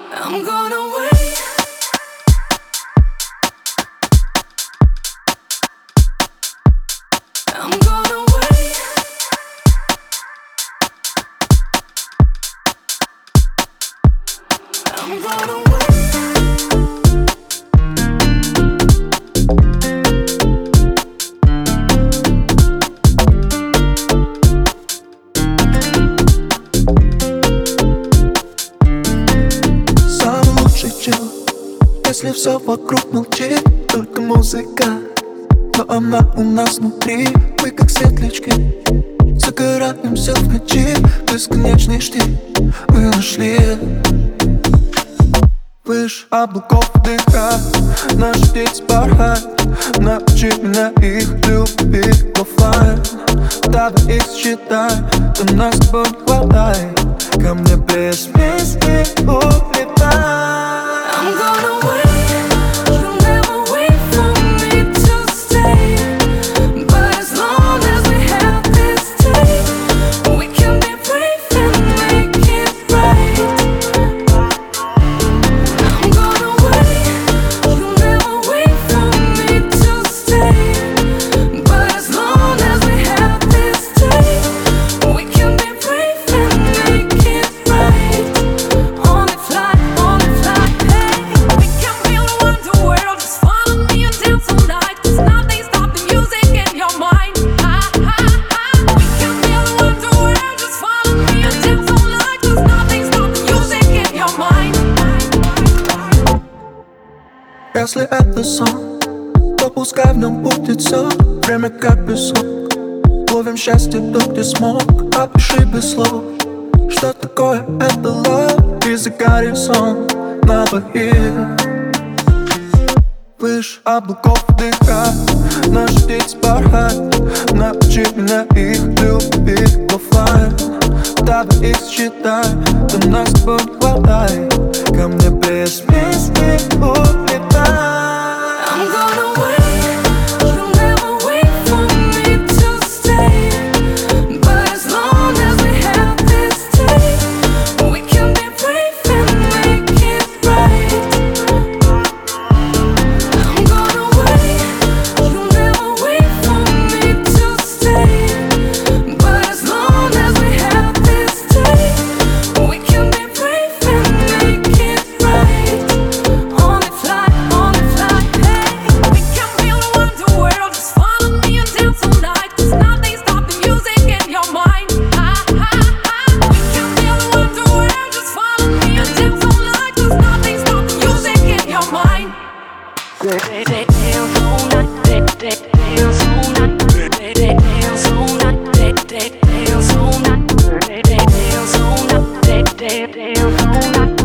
I'm gonna wait. I'm gonna wait. I'm gonna wait. Самый лучший чел, если все вокруг молчит, только музыка, но она у нас внутри. Мы как светлячки, загораемся в ночи, бесконечный штиль мы нашли. Выше облаков дыха, наши птицы порхают. Научи меня их любить в оффлайн. Давай их считай, то нас с тобой не хватает. Ко мне без песни улетай. I'm gonna wait. You'll never wait for me to stay. But as long as we have this taste, we can be brave and make it right. I'm gonna wait. You'll never wait for me to stay. But as long as we have this taste, we can be brave and make it right. Only fly, hey. We can build a wonder world. Just follow me and dance all night. 'Cause nothing stops the music in your mind. We can build a wonder world. Just follow me and dance all night. 'Cause nothing stops the music in your mind. Если это сон, то пускай в нем будет все. Время как песок, ловим счастье тут, где смог. Опиши без слов, что такое это love. И за горизонт на двоих. Выше облаков дыха, наши птицы порхают. Научи меня их любить в оффлайн. Давай их считай, то нас с тобой не хватает. Ко мне без песни улетай. I'm gonna wait. You'll never wait for me to stay. But as long as we have this taste, we can be brave and make it right. I'm gonna wait. You'll never wait for me to stay. But as long as we have this taste, we can be brave and make it right. Only fly, hey. We can build a wonder world. Just follow me and dance all night. 'Cause nothing stops the music in your mind. We can build a wonder world. Just follow me and dance all night. 'Cause nothing stops the music in your mind. Dance all night, dance all night, dance all night, dance all night, dance all night, dance all night.